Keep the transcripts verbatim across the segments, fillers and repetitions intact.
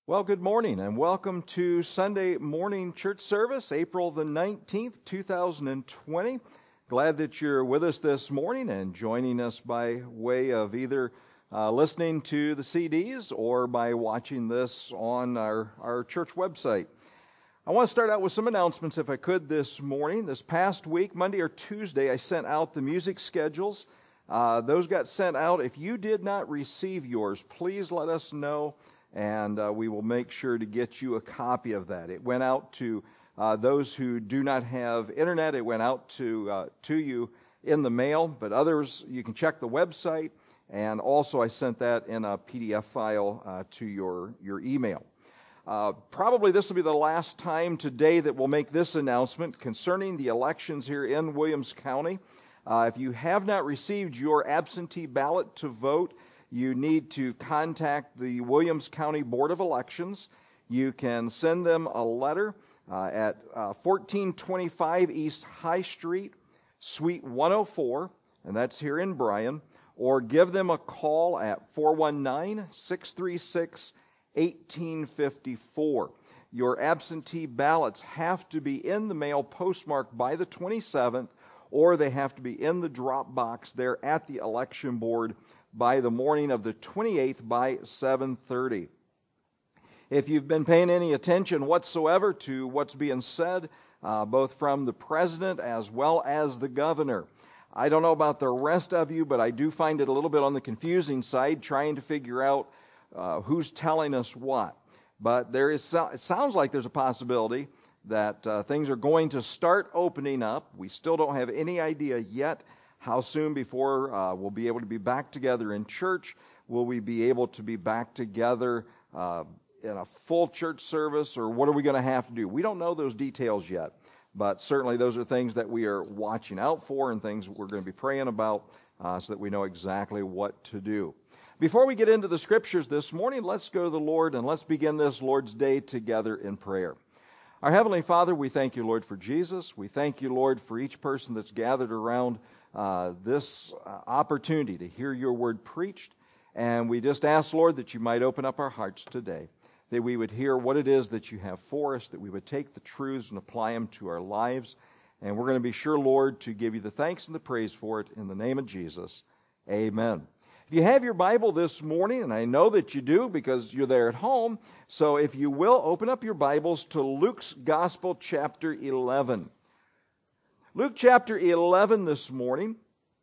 Well, good morning and welcome to Sunday morning church service, April the nineteenth, two thousand twenty. Glad that you're with us this morning and joining us by way of either uh, listening to the C Ds or by watching this on our, our church website. I want to start out with some announcements if I could this morning. This past week, Monday or Tuesday, I sent out the music schedules. Uh, those got sent out. If you did not receive yours, please let us know. And uh, we will make sure to get you a copy of that. It went out to uh, those who do not have internet. It went out to uh, to you in the mail, but others, you can check the website. And also I sent that in a P D F file uh, to your, your email. Uh, probably this will be the last time today that we'll make this announcement concerning the elections here in Williams County. Uh, if you have not received your absentee ballot to vote, you need to contact the Williams County Board of Elections. You can send them a letter uh, at uh, fourteen twenty-five East High Street, Suite one oh four, and that's here in Bryan, or give them a call at four one nine, six three six, one eight five four. Your absentee ballots have to be in the mail postmarked by the twenty-seventh, or they have to be in the drop box there at the election board by the morning of the twenty-eighth by seven thirty. If you've been paying any attention whatsoever to what's being said, uh, both from the president as well as the governor, I don't know about the rest of you, but I do find it a little bit on the confusing side, trying to figure out uh, who's telling us what. But there is, it sounds like there's a possibility that uh, things are going to start opening up. We still don't have any idea yet how soon before uh, we'll be able to be back together in church. Will we be able to be back together uh, in a full church service, or what are we going to have to do? We don't know those details yet, but certainly those are things that we are watching out for and things we're going to be praying about uh, so that we know exactly what to do. Before we get into the scriptures this morning, let's go to the Lord and let's begin this Lord's Day together in prayer. Our Heavenly Father, we thank you, Lord, for Jesus. We thank you, Lord, for each person that's gathered around Uh, this uh, opportunity to hear your word preached. And we just ask, Lord, that you might open up our hearts today, that we would hear what it is that you have for us, that we would take the truths and apply them to our lives. And we're going to be sure, Lord, to give you the thanks and the praise for it in the name of Jesus. Amen. If you have your Bible this morning, and I know that you do because you're there at home, so if you will, open up your Bibles to Luke's Gospel, chapter eleven. Luke chapter eleven this morning.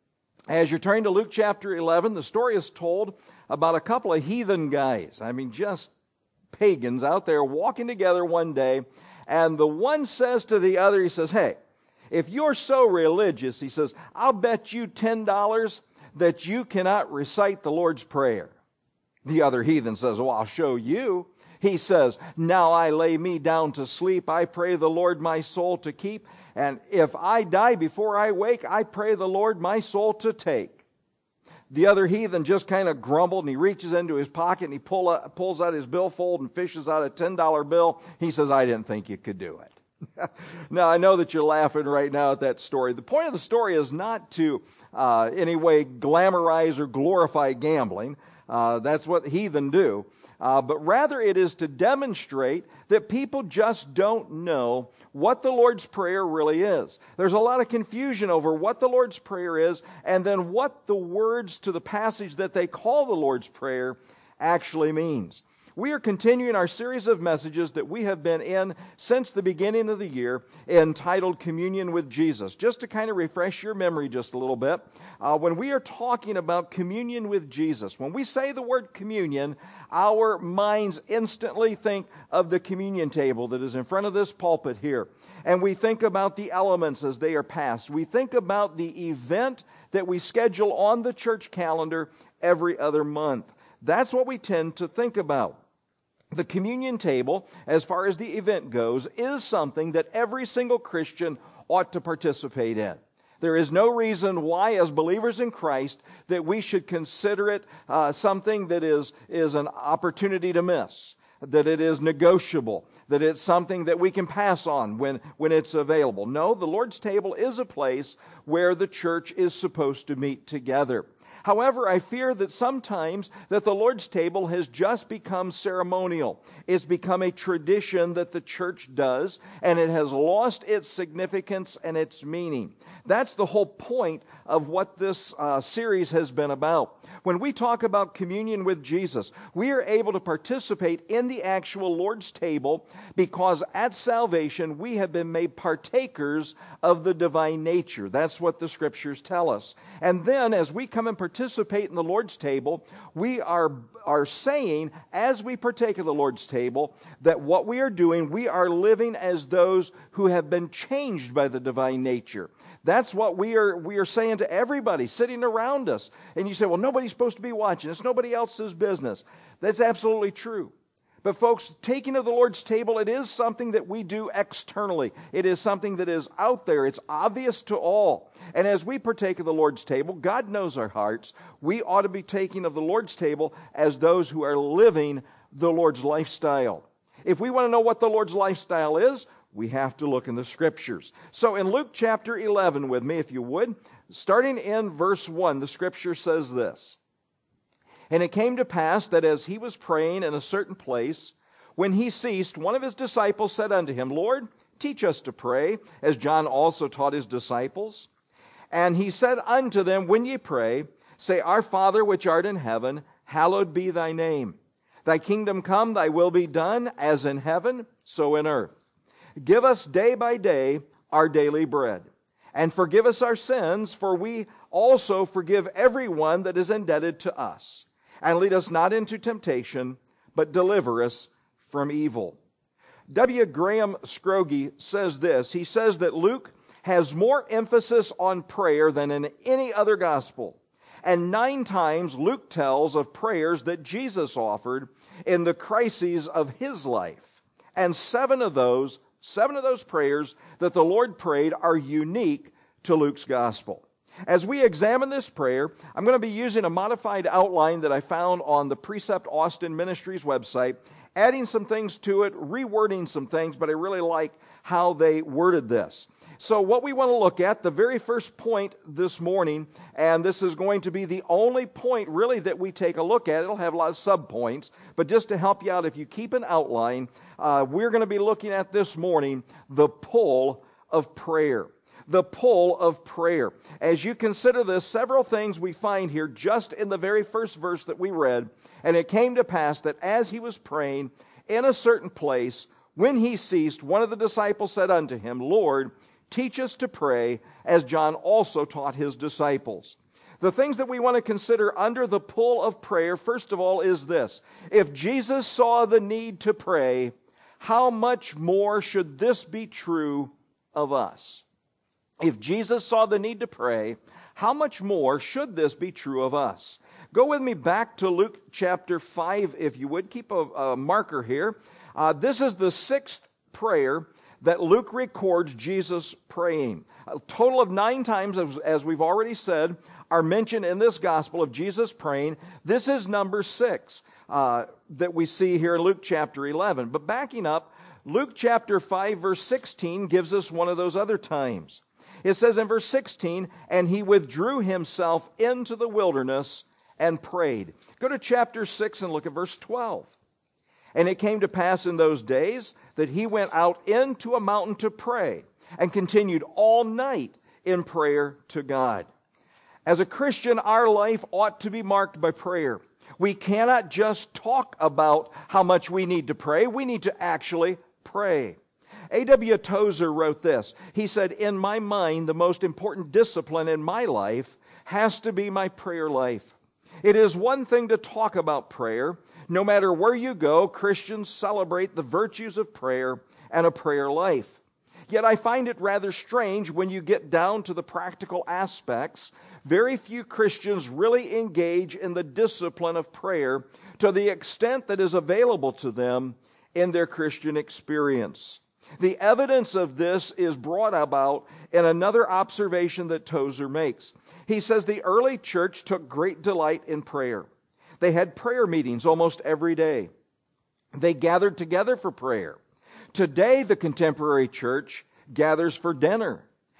As you're turning to Luke chapter eleven, the story is told about a couple of heathen guys. I mean, just pagans out there walking together one day. And the one says to the other, he says, hey, if you're so religious, he says, I'll bet you ten dollars that you cannot recite the Lord's Prayer. The other heathen says, well, I'll show you. He says, now I lay me down to sleep. I pray the Lord my soul to keep. And if I die before I wake, I pray the Lord my soul to take. The other heathen just kind of grumbled, and he reaches into his pocket and he pull out, pulls out his billfold and fishes out a ten dollar bill. He says, I didn't think you could do it. Now, I know that you're laughing right now at that story. The point of the story is not to uh, any way glamorize or glorify gambling. Uh, that's what heathen do. Uh, but rather it is to demonstrate that people just don't know what the Lord's Prayer really is. There's a lot of confusion over what the Lord's Prayer is and then what the words to the passage that they call the Lord's Prayer actually means. We are continuing our series of messages that we have been in since the beginning of the year entitled Communion with Jesus. Just to kind of refresh your memory just a little bit, uh, when we are talking about communion with Jesus, when we say the word communion, our minds instantly think of the communion table that is in front of this pulpit here. And we think about the elements as they are passed. We think about the event that we schedule on the church calendar every other month. That's what we tend to think about. The communion table, as far as the event goes, is something that every single Christian ought to participate in. There is no reason why, as believers in Christ, that we should consider it uh, something that is, is an opportunity to miss, that it is negotiable, that it's something that we can pass on when, when it's available. No, the Lord's table is a place where the church is supposed to meet together. However, I fear that sometimes that the Lord's table has just become ceremonial. It's become a tradition that the church does, and it has lost its significance and its meaning. That's the whole point of what this uh, series has been about. When we talk about communion with Jesus, we are able to participate in the actual Lord's table because at salvation we have been made partakers of the divine nature. That's what the Scriptures tell us. And then as we come and participate in the Lord's table, we are, are saying, as we partake of the Lord's table, that what we are doing, we are living as those who have been changed by the divine nature. That's what we are we are saying to everybody sitting around us. And you say, well, nobody's supposed to be watching. It's nobody else's business. That's absolutely true. But folks, taking of the Lord's table, it is something that we do externally. It is something that is out there. It's obvious to all. And as we partake of the Lord's table, God knows our hearts. We ought to be taking of the Lord's table as those who are living the Lord's lifestyle. If we want to know what the Lord's lifestyle is, we have to look in the Scriptures. So in Luke chapter eleven with me, if you would, starting in verse one, the Scripture says this. And it came to pass that as he was praying in a certain place, when he ceased, one of his disciples said unto him, Lord, teach us to pray, as John also taught his disciples. And he said unto them, when ye pray, say, Our Father which art in heaven, hallowed be thy name. Thy kingdom come, thy will be done, as in heaven, so in earth. Give us day by day our daily bread, and forgive us our sins, for we also forgive everyone that is indebted to us. And lead us not into temptation, but deliver us from evil. W. Graham Scroggie says this. He says that Luke has more emphasis on prayer than in any other gospel. And nine times Luke tells of prayers that Jesus offered in the crises of his life. And seven of those Seven of those prayers that the Lord prayed are unique to Luke's gospel. As we examine this prayer, I'm going to be using a modified outline that I found on the Precept Austin Ministries website, adding some things to it, rewording some things, but I really like how they worded this. So what we want to look at, the very first point this morning, and this is going to be the only point really that we take a look at. It'll have a lot of subpoints, but just to help you out, if you keep an outline, uh, we're going to be looking at this morning the pull of prayer. The pull of prayer. As you consider this, several things we find here just in the very first verse that we read. And it came to pass that as he was praying in a certain place, when he ceased, one of the disciples said unto him, Lord, teach us to pray, as John also taught his disciples. The things that we want to consider under the pull of prayer, first of all, is this. If Jesus saw the need to pray, how much more should this be true of us? If Jesus saw the need to pray, how much more should this be true of us? Go with me back to Luke chapter five, if you would. Keep a, a marker here. Uh, this is the sixth prayer that Luke records Jesus praying. A total of nine times, as, as we've already said, are mentioned in this gospel of Jesus praying. This is number six uh, that we see here in Luke chapter eleven. But backing up, Luke chapter five, verse sixteen gives us one of those other times. It says in verse sixteen, and he withdrew himself into the wilderness and prayed. Go to chapter six and look at verse twelve. And it came to pass in those days that he went out into a mountain to pray and continued all night in prayer to God. As a Christian, our life ought to be marked by prayer. We cannot just talk about how much we need to pray. We need to actually pray. A W Tozer wrote this. He said, in my mind, the most important discipline in my life has to be my prayer life. It is one thing to talk about prayer. No matter where you go, Christians celebrate the virtues of prayer and a prayer life. Yet I find it rather strange when you get down to the practical aspects. Very few Christians really engage in the discipline of prayer to the extent that is available to them in their Christian experience. The evidence of this is brought about in another observation that Tozer makes. He says the early church took great delight in prayer. They had prayer meetings almost every day. They gathered together for prayer. Today, the contemporary church gathers for dinner.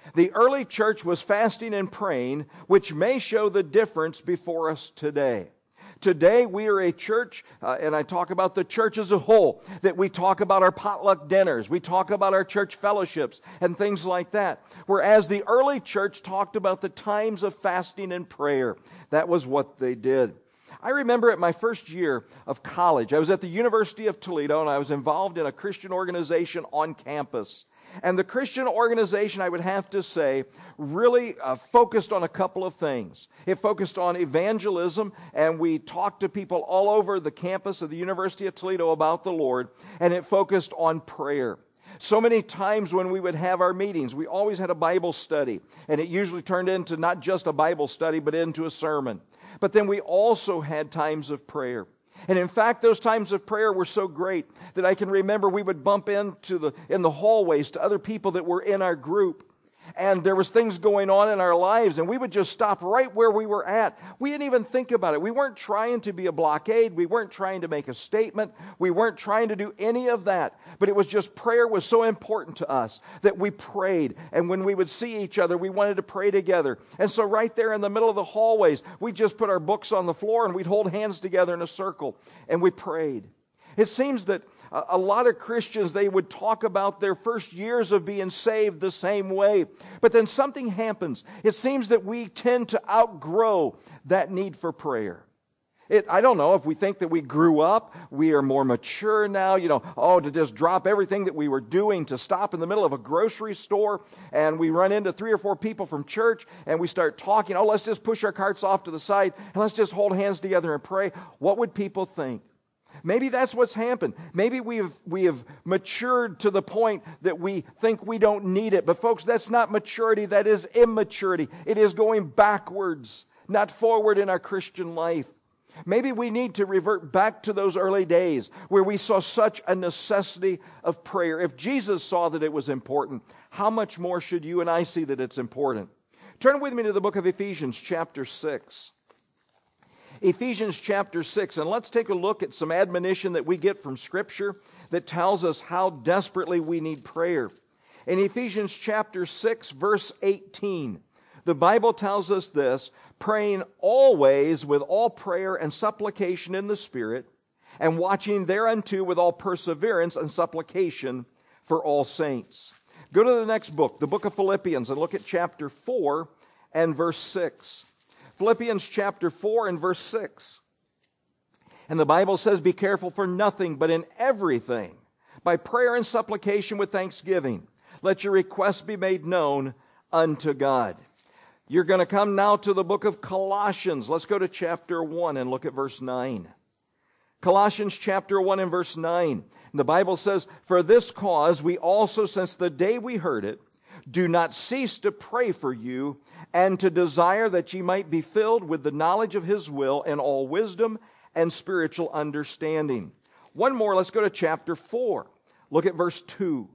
The early church was fasting and praying, which may show the difference before us today. Today we are a church, uh, and I talk about the church as a whole, that we talk about our potluck dinners, we talk about our church fellowships and things like that. Whereas the early church talked about the times of fasting and prayer. That was what they did. I remember at my first year of college, I was at the University of Toledo and I was involved in a Christian organization on campus. And the Christian organization, I would have to say, really uh, focused on a couple of things. It focused on evangelism, and we talked to people all over the campus of the University of Toledo about the Lord, and it focused on prayer. So many times when we would have our meetings, we always had a Bible study, and it usually turned into not just a Bible study, but into a sermon. But then we also had times of prayer. And in fact, those times of prayer were so great that I can remember we would bump into the in the hallways to other people that were in our group. And there was things going on in our lives, and we would just stop right where we were at. We didn't even think about it. We weren't trying to be a blockade. We weren't trying to make a statement. We weren't trying to do any of that. But it was just prayer was so important to us that we prayed. And when we would see each other, we wanted to pray together. And so right there in the middle of the hallways, we just put our books on the floor and we'd hold hands together in a circle and we prayed. It seems that a lot of Christians, they would talk about their first years of being saved the same way. But then something happens. It seems that we tend to outgrow that need for prayer. It, I don't know if we think that we grew up, we are more mature now, you know, oh, to just drop everything that we were doing, to stop in the middle of a grocery store, and we run into three or four people from church, and we start talking, oh, let's just push our carts off to the side, and let's just hold hands together and pray. What would people think? Maybe that's what's happened. Maybe we have, we have matured to the point that we think we don't need it. But folks, that's not maturity. That is immaturity. It is going backwards, not forward in our Christian life. Maybe we need to revert back to those early days where we saw such a necessity of prayer. If Jesus saw that it was important, how much more should you and I see that it's important? Turn with me to the book of Ephesians chapter six. Ephesians chapter six, and let's take a look at some admonition that we get from Scripture that tells us how desperately we need prayer. In Ephesians chapter six, verse eighteen, the Bible tells us this, praying always with all prayer and supplication in the Spirit, and watching thereunto with all perseverance and supplication for all saints. Go to the next book, the book of Philippians, and look at chapter four and verse six. Philippians chapter four and verse six. And the Bible says, be careful for nothing, but in everything, by prayer and supplication with thanksgiving, let your requests be made known unto God. You're going to come now to the book of Colossians. Let's go to chapter one and look at verse nine. Colossians chapter one and verse nine. The Bible says, for this cause we also, since the day we heard it, do not cease to pray for you and to desire that ye might be filled with the knowledge of His will in all wisdom and spiritual understanding. One more, let's go to chapter four. Look at verse two.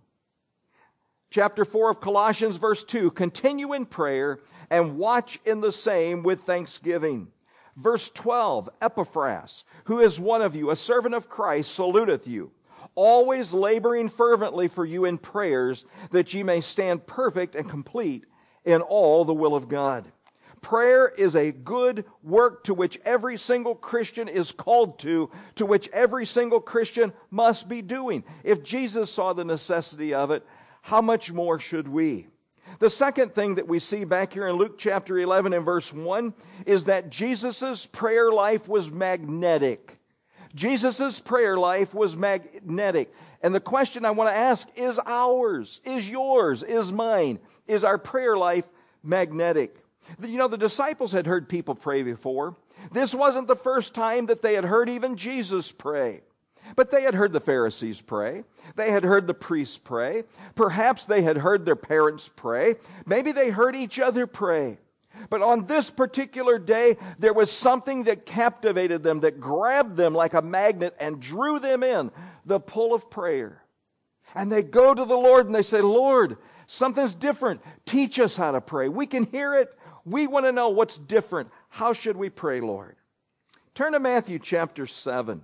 Chapter four of Colossians, verse two. Continue in prayer and watch in the same with thanksgiving. Verse twelve, Epaphras, who is one of you, a servant of Christ, saluteth you, always laboring fervently for you in prayers, that ye may stand perfect and complete in all the will of God. Prayer is a good work to which every single Christian is called to, to which every single Christian must be doing. If Jesus saw the necessity of it, how much more should we? The second thing that we see back here in Luke chapter eleven and verse one is that Jesus' prayer life was magnetic. Jesus' prayer life was magnetic. And the question I want to ask, is ours, is yours, is mine, is our prayer life magnetic? You know, the disciples had heard people pray before. This wasn't the first time that they had heard even Jesus pray. But they had heard the Pharisees pray. They had heard the priests pray. Perhaps they had heard their parents pray. Maybe they heard each other pray. But on this particular day, there was something that captivated them, that grabbed them like a magnet and drew them in, the pull of prayer. And they go to the Lord and they say, Lord, something's different. Teach us how to pray. We can hear it. We want to know what's different. How should we pray, Lord? Turn to Matthew chapter seven.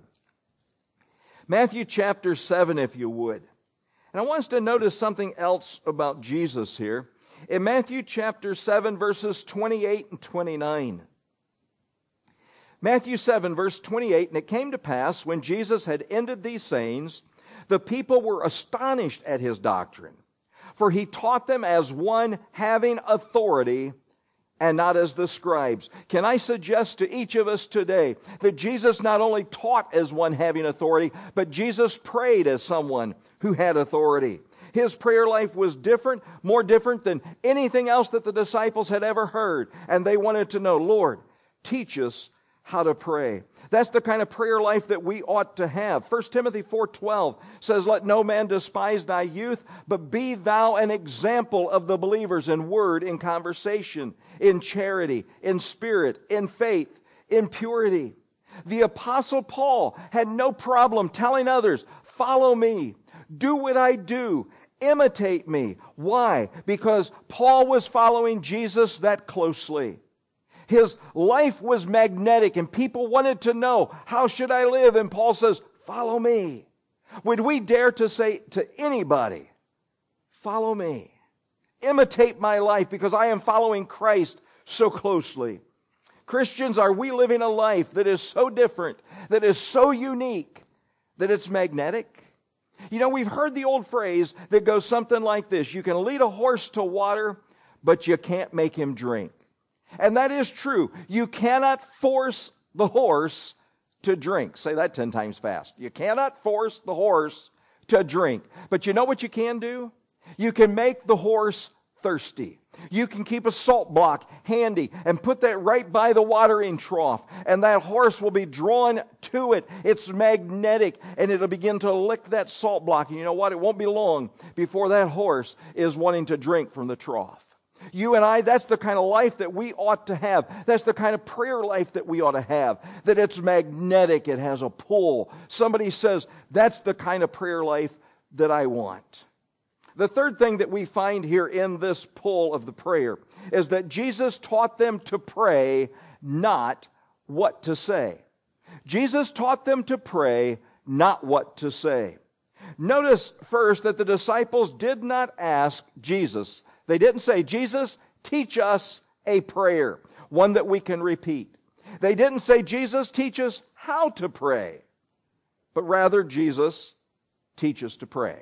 Matthew chapter seven, if you would. And I want us to notice something else about Jesus here. In Matthew chapter seven, verses twenty-eight and twenty-nine. Matthew seven, verse twenty-eight, and it came to pass, when Jesus had ended these sayings, the people were astonished at his doctrine, for he taught them as one having authority, and not as the scribes. Can I suggest to each of us today that Jesus not only taught as one having authority, but Jesus prayed as someone who had authority. His prayer life was different, more different than anything else that the disciples had ever heard. And they wanted to know, Lord, teach us how to pray. That's the kind of prayer life that we ought to have. First Timothy four twelve says, let no man despise thy youth, but be thou an example of the believers in word, in conversation, in charity, in spirit, in faith, in purity. The Apostle Paul had no problem telling others, follow me, do what I do, imitate me. Why? Because Paul was following Jesus that closely. His life was magnetic, and people wanted to know, how should I live? And Paul says, follow me. Would we dare to say to anybody, follow me, imitate my life, because I am following Christ so closely? Christians, are we living a life that is so different, that is so unique, that it's magnetic? You know, we've heard the old phrase that goes something like this: you can lead a horse to water, but you can't make him drink. And that is true. You cannot force the horse to drink. Say that ten times fast. You cannot force the horse to drink. But you know what you can do? You can make the horse thirsty. You can keep a salt block handy and put that right by the watering trough, and that horse will be drawn to it. It's magnetic, and it'll begin to lick that salt block. And you know what? It won't be long before that horse is wanting to drink from the trough. You and I, that's the kind of life that we ought to have. That's the kind of prayer life that we ought to have. That it's magnetic, it has a pull. Somebody says, that's the kind of prayer life that I want. The third thing that we find here in this pull of the prayer is that Jesus taught them to pray, not what to say. Jesus taught them to pray, not what to say. Notice first that the disciples did not ask Jesus. They didn't say, Jesus, teach us a prayer, one that we can repeat. They didn't say, Jesus, teach us how to pray, but rather, Jesus, teach us to pray.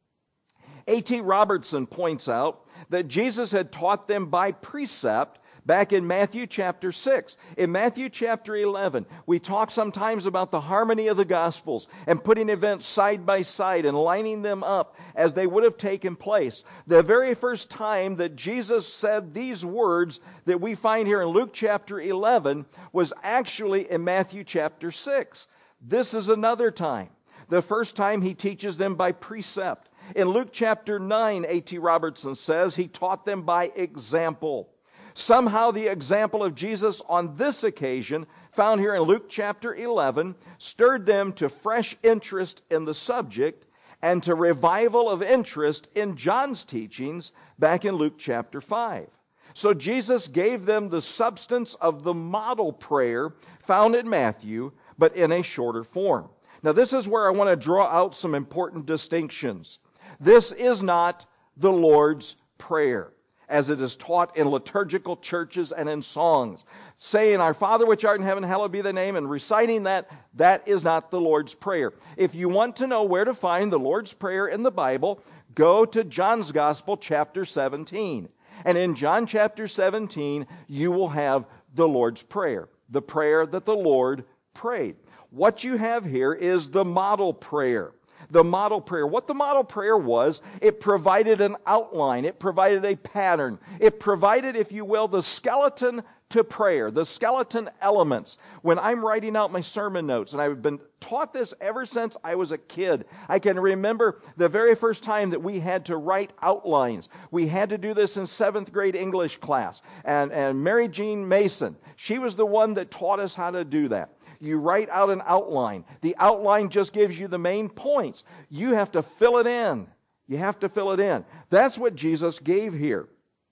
A T Robertson points out that Jesus had taught them by precept back in Matthew chapter six. In Matthew chapter eleven, we talk sometimes about the harmony of the Gospels and putting events side by side and lining them up as they would have taken place. The very first time that Jesus said these words that we find here in Luke chapter eleven was actually in Matthew chapter six. This is another time. The first time he teaches them by precept. In Luke chapter nine, A T Robertson says, he taught them by example. Somehow the example of Jesus on this occasion, found here in Luke chapter eleven, stirred them to fresh interest in the subject and to revival of interest in John's teachings back in Luke chapter five. So Jesus gave them the substance of the model prayer found in Matthew, but in a shorter form. Now this is where I want to draw out some important distinctions. This is not the Lord's Prayer, as it is taught in liturgical churches and in songs. Saying, our Father which art in heaven, hallowed be thy name, and reciting that, that is not the Lord's Prayer. If you want to know where to find the Lord's Prayer in the Bible, go to John's Gospel, chapter seventeen. And in John chapter seventeen, you will have the Lord's Prayer, the prayer that the Lord prayed. What you have here is the model prayer. The model prayer. What the model prayer was, it provided an outline. It provided a pattern. It provided, if you will, the skeleton to prayer, the skeleton elements. When I'm writing out my sermon notes, and I've been taught this ever since I was a kid, I can remember the very first time that we had to write outlines. We had to do this in seventh grade English class. And, and Mary Jean Mason, she was the one that taught us how to do that. You write out an outline. The outline just gives you the main points. You have to fill it in. You have to fill it in. That's what Jesus gave here.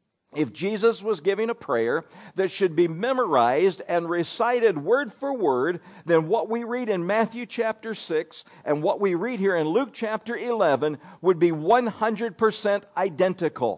If Jesus was giving a prayer that should be memorized and recited word for word, then what we read in Matthew chapter six and what we read here in Luke chapter eleven would be one hundred percent identical.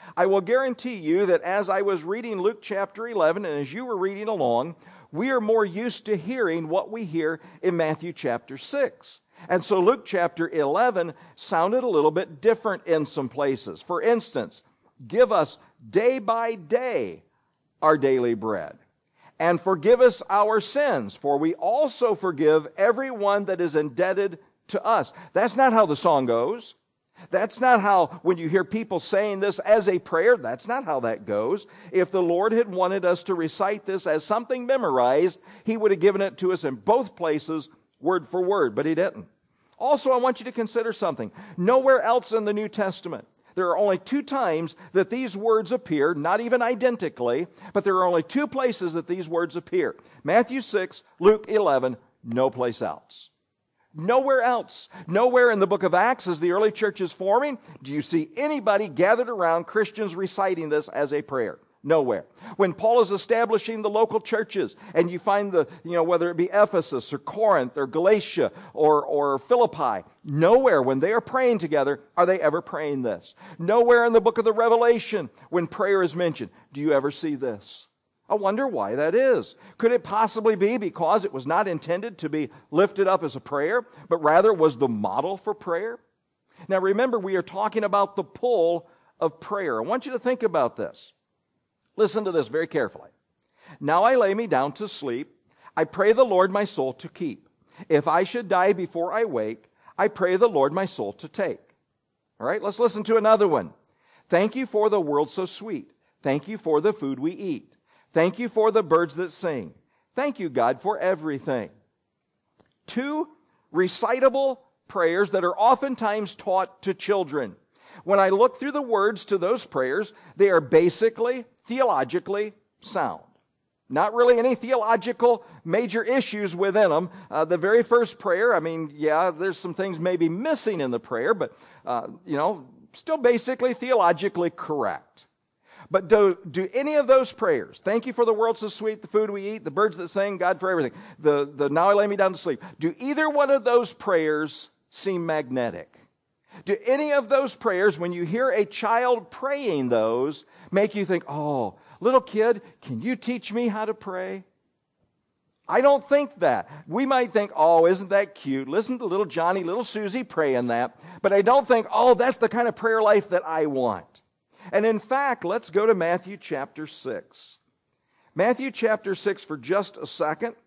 I will guarantee you that as I was reading Luke chapter eleven, and as you were reading along, we are more used to hearing what we hear in Matthew chapter six. And so Luke chapter eleven sounded a little bit different in some places. For instance, give us day by day our daily bread. And forgive us our sins, for we also forgive everyone that is indebted to us. That's not how the song goes. That's not how, when you hear people saying this as a prayer, that's not how that goes. If the Lord had wanted us to recite this as something memorized, He would have given it to us in both places, word for word, but He didn't. Also, I want you to consider something. Nowhere else in the New Testament, there are only two times that these words appear, not even identically, but there are only two places that these words appear. Matthew six, Luke eleven, no place else. Nowhere else. Nowhere in the book of Acts, as the early church is forming, do you see anybody gathered around, Christians reciting this as a prayer. Nowhere. When Paul is establishing the local churches, and you find the, you know, whether it be Ephesus or Corinth or Galatia or, or Philippi, nowhere when they are praying together are they ever praying this. Nowhere in the book of the Revelation, when prayer is mentioned, do you ever see this. I wonder why that is. Could it possibly be because it was not intended to be lifted up as a prayer, but rather was the model for prayer? Now remember, we are talking about the pull of prayer. I want you to think about this. Listen to this very carefully. Now I lay me down to sleep. I pray the Lord my soul to keep. If I should die before I wake, I pray the Lord my soul to take. All right, let's listen to another one. Thank you for the world so sweet. Thank you for the food we eat. Thank you for the birds that sing. Thank you, God, for everything. Two recitable prayers that are oftentimes taught to children. When I look through the words to those prayers, they are basically theologically sound. Not really any theological major issues within them. Uh, the very first prayer, I mean, yeah, there's some things maybe missing in the prayer, but, uh, you know, still basically theologically correct. But do, do any of those prayers, thank you for the world so sweet, the food we eat, the birds that sing, God for everything, the, the now I lay me down to sleep, do either one of those prayers seem magnetic? Do any of those prayers, when you hear a child praying those, make you think, oh, little kid, can you teach me how to pray? I don't think that. We might think, oh, isn't that cute? Listen to little Johnny, little Susie praying that. But I don't think, oh, that's the kind of prayer life that I want. And in fact, let's go to Matthew chapter six. Matthew chapter six for just a second.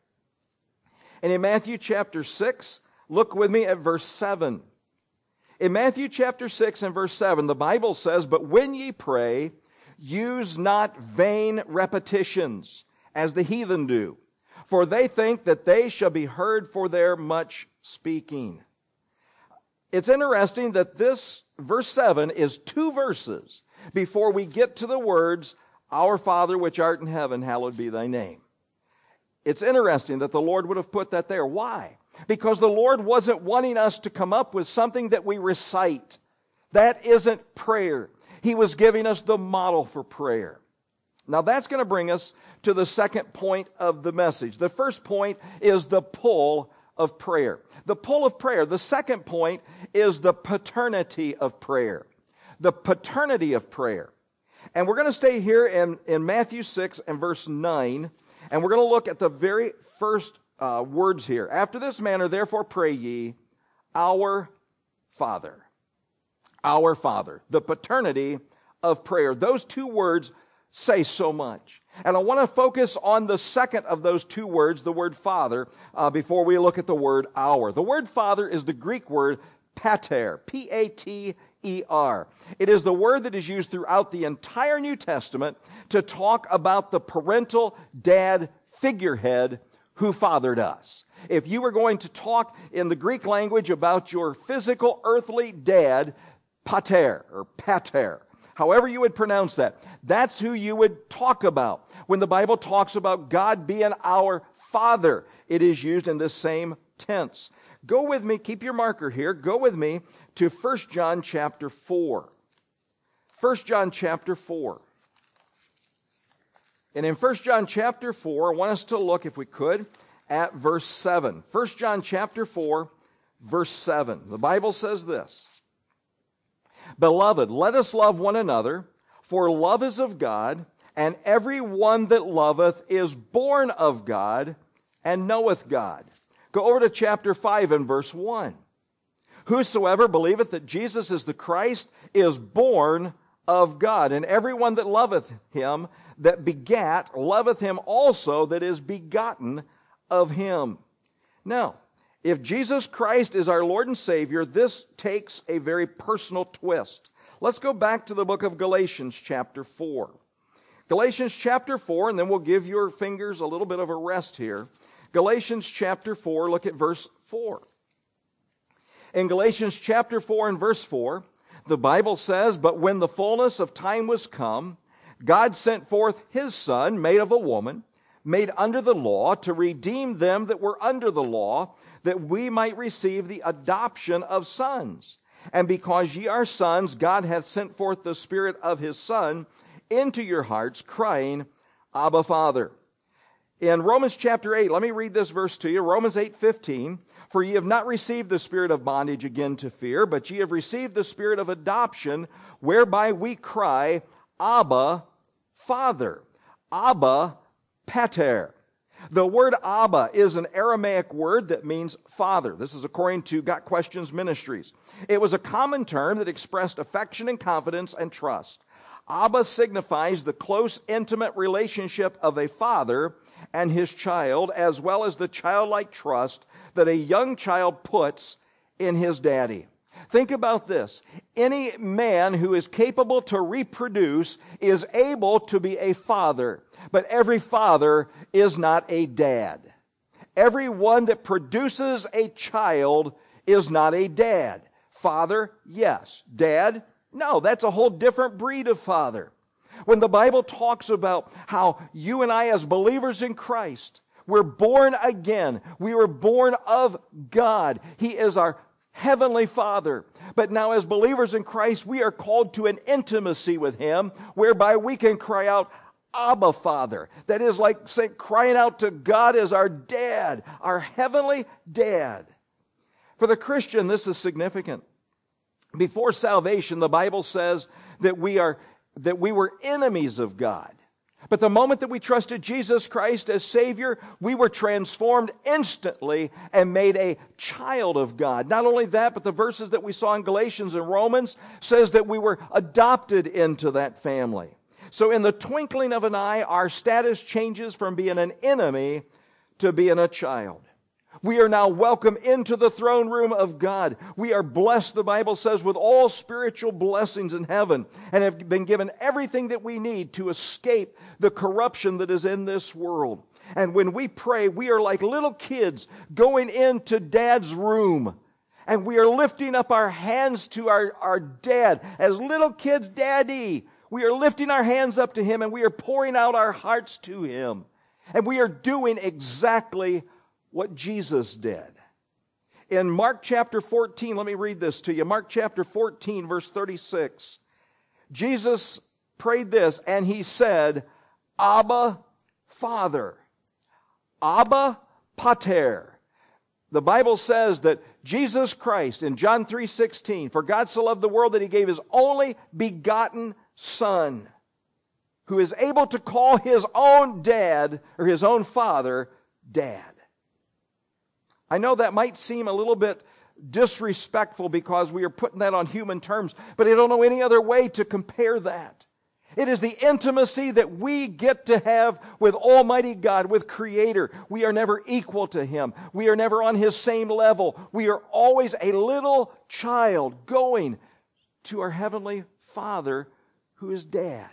And in Matthew chapter six, look with me at verse seven. In Matthew chapter six and verse seven, the Bible says, but when ye pray, use not vain repetitions, as the heathen do, for they think that they shall be heard for their much speaking. It's interesting that this verse seven is two verses before we get to the words, Our Father which art in heaven, hallowed be thy name. It's interesting that the Lord would have put that there. Why? Because the Lord wasn't wanting us to come up with something that we recite. That isn't prayer. He was giving us the model for prayer. Now that's going to bring us to the second point of the message. The first point is the pull of prayer. The pull of prayer. The second point is the paternity of prayer. The paternity of prayer. And we're going to stay here in, in Matthew six and verse nine, and we're going to look at the very first uh, words here. After this manner, therefore pray ye, Our Father. Our Father. The paternity of prayer. Those two words say so much. And I want to focus on the second of those two words, the word Father, uh, before we look at the word our. The word Father is the Greek word pater, P A T E R. It is the word that is used throughout the entire New Testament to talk about the parental dad figurehead who fathered us. If you were going to talk in the Greek language about your physical earthly dad, pater or pater, however you would pronounce that, that's who you would talk about. When the Bible talks about God being our Father, it is used in this same tense. Go with me, keep your marker here, go with me to First John chapter four. First John chapter four. And in First John chapter four, I want us to look, if we could, at verse seven. First John chapter four, verse seven. The Bible says this, Beloved, let us love one another, For love is of God, and every one that loveth is born of God, and knoweth God. Go over to chapter five and verse one. Whosoever believeth that Jesus is the Christ is born of God, and every one that loveth him that begat loveth him also that is begotten of him. Now, if Jesus Christ is our Lord and Savior, this takes a very personal twist. Let's go back to the book of Galatians chapter four. Galatians chapter four, and then we'll give your fingers a little bit of a rest here. Galatians chapter four, look at verse four. In Galatians chapter four and verse four, the Bible says, "But when the fullness of time was come, God sent forth his Son, made of a woman, made under the law, to redeem them that were under the law, that we might receive the adoption of sons. And because ye are sons, God hath sent forth the Spirit of his Son into your hearts, crying, Abba, Father." In Romans chapter eight, let me read this verse to you. Romans eight fifteen. "For ye have not received the spirit of bondage again to fear, but ye have received the spirit of adoption, whereby we cry, Abba, Father." Abba, pater. The word Abba is an Aramaic word that means father. This is according to Got Questions Ministries. It was a common term that expressed affection and confidence and trust. Abba signifies the close, intimate relationship of a father and his child, as well as the childlike trust that a young child puts in his daddy. Think about this. Any man who is capable to reproduce is able to be a father, but every father is not a dad. Everyone that produces a child is not a dad. Father, yes. Dad, no. That's a whole different breed of father. When the Bible talks about how you and I as believers in Christ, we're born again. We were born of God. He is our Heavenly Father. But now as believers in Christ, we are called to an intimacy with Him whereby we can cry out, Abba, Father. That is like say, crying out to God as our dad, our heavenly dad. For the Christian, this is significant. Before salvation, the Bible says that we are that we were enemies of God. But the moment that we trusted Jesus Christ as Savior, we were transformed instantly and made a child of God. Not only that, but the verses that we saw in Galatians and Romans says that we were adopted into that family. So in the twinkling of an eye, our status changes from being an enemy to being a child. We are now welcome into the throne room of God. We are blessed, the Bible says, with all spiritual blessings in heaven and have been given everything that we need to escape the corruption that is in this world. And when we pray, we are like little kids going into Dad's room. And we are lifting up our hands to our, our dad. As little kids, Daddy, we are lifting our hands up to Him and we are pouring out our hearts to Him. And we are doing exactly what Jesus did. In Mark chapter fourteen, let me read this to you. Mark chapter fourteen, verse thirty-six. Jesus prayed this, and He said, Abba, Father. Abba, Pater. The Bible says that Jesus Christ, in John three sixteen, for God so loved the world that He gave His only begotten Son, who is able to call His own dad, or His own father, Dad. I know that might seem a little bit disrespectful because we are putting that on human terms, but I don't know any other way to compare that. It is the intimacy that we get to have with Almighty God, with Creator. We are never equal to Him. We are never on His same level. We are always a little child going to our Heavenly Father who is Dad.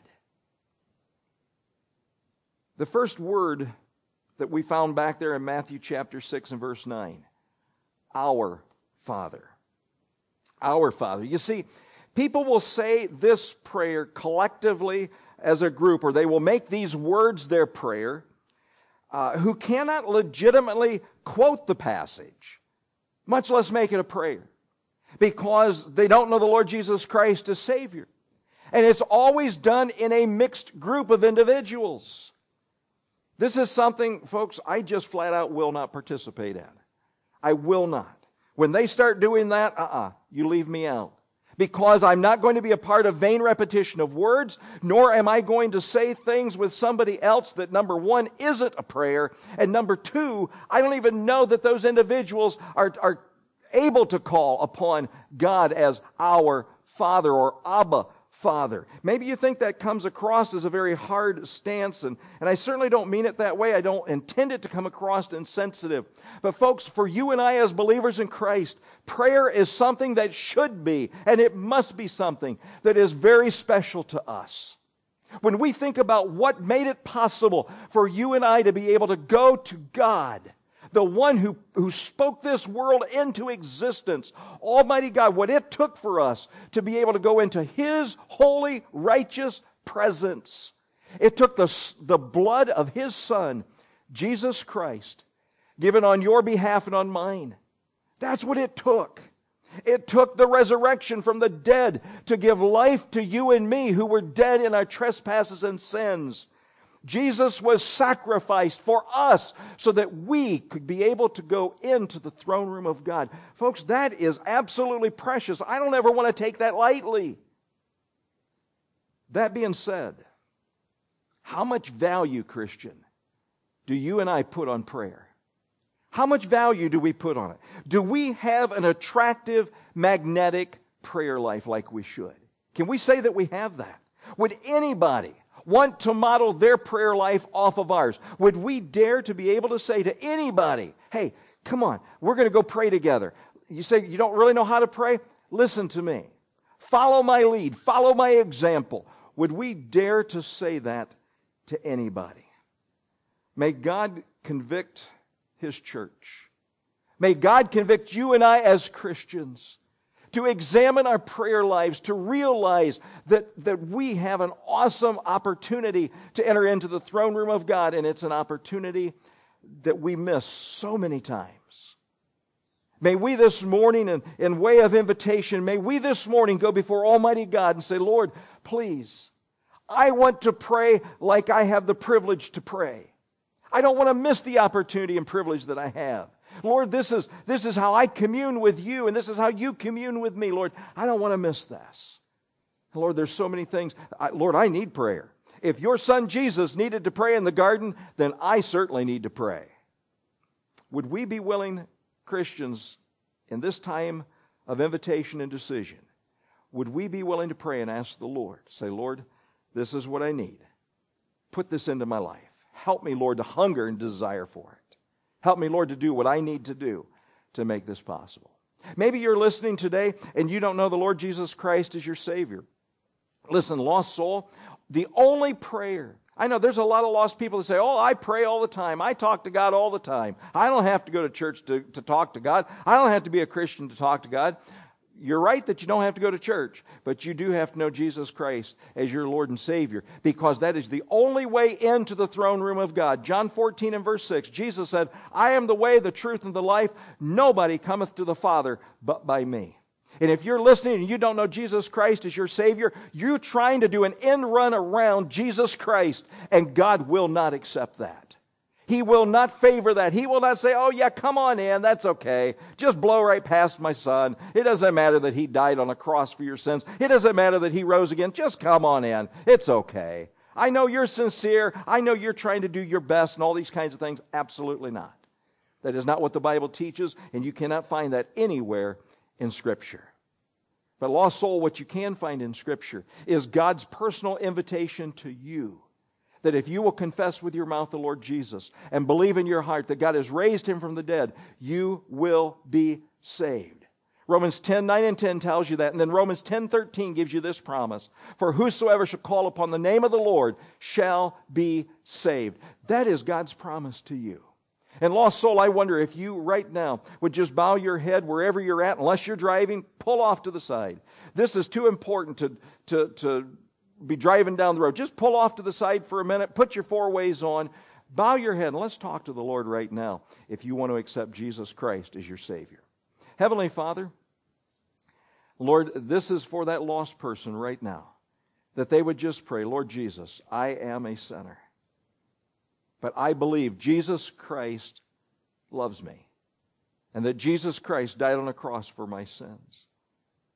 The first word that we found back there in Matthew chapter six and verse nine. Our Father. Our Father. You see, people will say this prayer collectively as a group, or they will make these words their prayer, uh, who cannot legitimately quote the passage, much less make it a prayer, because they don't know the Lord Jesus Christ as Savior. And it's always done in a mixed group of individuals. This is something, folks, I just flat out will not participate in. I will not. When they start doing that, uh-uh, you leave me out. Because I'm not going to be a part of vain repetition of words, nor am I going to say things with somebody else that, number one, isn't a prayer, and number two, I don't even know that those individuals are, are able to call upon God as our Father or Abba Father. Maybe you think that comes across as a very hard stance, and, and I certainly don't mean it that way. I don't intend it to come across insensitive. But folks, for you and I as believers in Christ, prayer is something that should be, and it must be something that is very special to us. When we think about what made it possible for you and I to be able to go to God, the one who, who spoke this world into existence, Almighty God, what it took for us to be able to go into His holy, righteous presence. It took the, the blood of His Son, Jesus Christ, given on your behalf and on mine. That's what it took. It took the resurrection from the dead to give life to you and me who were dead in our trespasses and sins. Jesus was sacrificed for us so that we could be able to go into the throne room of God. Folks, that is absolutely precious. I don't ever want to take that lightly. That being said, how much value, Christian, do you and I put on prayer? How much value do we put on it? Do we have an attractive, magnetic prayer life like we should? Can we say that we have that? Would anybody want to model their prayer life off of ours? Would we dare to be able to say to anybody, hey, come on, we're going to go pray together. You say you don't really know how to pray? Listen to me. Follow my lead. Follow my example. Would we dare to say that to anybody? May God convict His church. May God convict you and I as Christians to examine our prayer lives, to realize that, that we have an awesome opportunity to enter into the throne room of God, and it's an opportunity that we miss so many times. May we this morning, in, in way of invitation, may we this morning go before Almighty God and say, Lord, please, I want to pray like I have the privilege to pray. I don't want to miss the opportunity and privilege that I have. Lord, this is, this is how I commune with you, and this is how you commune with me. Lord, I don't want to miss this. Lord, there's so many things. I, Lord, I need prayer. If your son Jesus needed to pray in the garden, then I certainly need to pray. Would we be willing, Christians, in this time of invitation and decision, would we be willing to pray and ask the Lord, say, Lord, this is what I need. Put this into my life. Help me, Lord, to hunger and desire for it. Help me, Lord, to do what I need to do to make this possible. Maybe you're listening today and you don't know the Lord Jesus Christ as your Savior. Listen, lost soul, the only prayer, I know there's a lot of lost people that say, oh, I pray all the time. I talk to God all the time. I don't have to go to church to, to talk to God. I don't have to be a Christian to talk to God. You're right that you don't have to go to church, but you do have to know Jesus Christ as your Lord and Savior, because that is the only way into the throne room of God. John fourteen and verse six, Jesus said, I am the way, the truth, and the life. Nobody cometh to the Father but by me. And if you're listening and you don't know Jesus Christ as your Savior, you're trying to do an end run around Jesus Christ, and God will not accept that. He will not favor that. He will not say, oh yeah, come on in, that's okay. Just blow right past my son. It doesn't matter that he died on a cross for your sins. It doesn't matter that he rose again. Just come on in. It's okay. I know you're sincere. I know you're trying to do your best and all these kinds of things. Absolutely not. That is not what the Bible teaches, and you cannot find that anywhere in Scripture. But lost soul, what you can find in Scripture is God's personal invitation to you, that if you will confess with your mouth the Lord Jesus and believe in your heart that God has raised Him from the dead, you will be saved. Romans ten, nine and ten tells you that. And then Romans ten, thirteen gives you this promise. For whosoever shall call upon the name of the Lord shall be saved. That is God's promise to you. And lost soul, I wonder if you right now would just bow your head wherever you're at, unless you're driving, pull off to the side. This is too important to, to, to be driving down the road. Just pull off to the side for a minute, put your four ways on, bow your head, and let's talk to the Lord right now if you want to accept Jesus Christ as your Savior. Heavenly Father, Lord, this is for that lost person right now, that they would just pray, Lord Jesus, I am a sinner, but I believe Jesus Christ loves me, and that Jesus Christ died on a cross for my sins.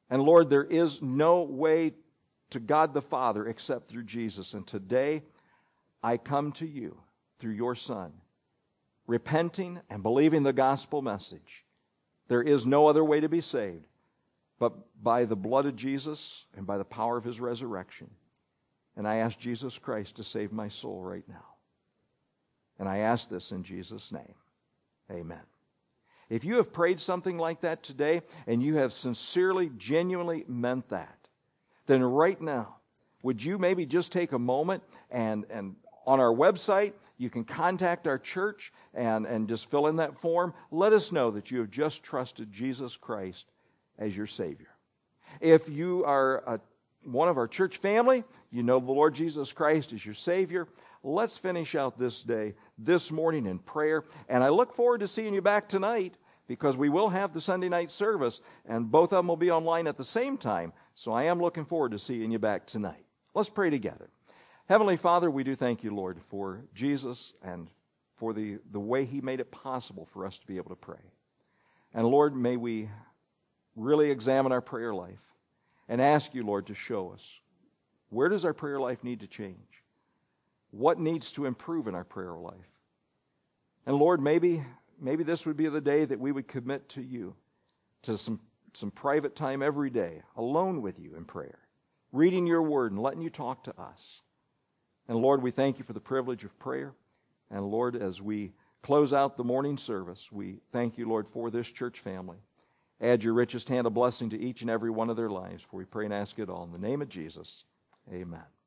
And Lord, there is no way to God the Father except through Jesus. And today, I come to you through your Son, repenting and believing the gospel message. There is no other way to be saved but by the blood of Jesus and by the power of his resurrection. And I ask Jesus Christ to save my soul right now. And I ask this in Jesus' name. Amen. If you have prayed something like that today, and you have sincerely, genuinely meant that, then right now, would you maybe just take a moment and, and on our website, you can contact our church and, and just fill in that form. Let us know that you have just trusted Jesus Christ as your Savior. If you are a, one of our church family, you know the Lord Jesus Christ is your Savior, let's finish out this day, this morning in prayer. And I look forward to seeing you back tonight, because we will have the Sunday night service, and both of them will be online at the same time. So I am looking forward to seeing you back tonight. Let's pray together. Heavenly Father, we do thank you, Lord, for Jesus and for the, the way he made it possible for us to be able to pray. And Lord, may we really examine our prayer life and ask you, Lord, to show us, where does our prayer life need to change? What needs to improve in our prayer life? And Lord, maybe, maybe this would be the day that we would commit to you, to some, some private time every day, alone with you in prayer, reading your word and letting you talk to us. And Lord, we thank you for the privilege of prayer. And Lord, as we close out the morning service, we thank you, Lord, for this church family. Add your richest hand of blessing to each and every one of their lives, for we pray and ask it all in the name of Jesus. Amen.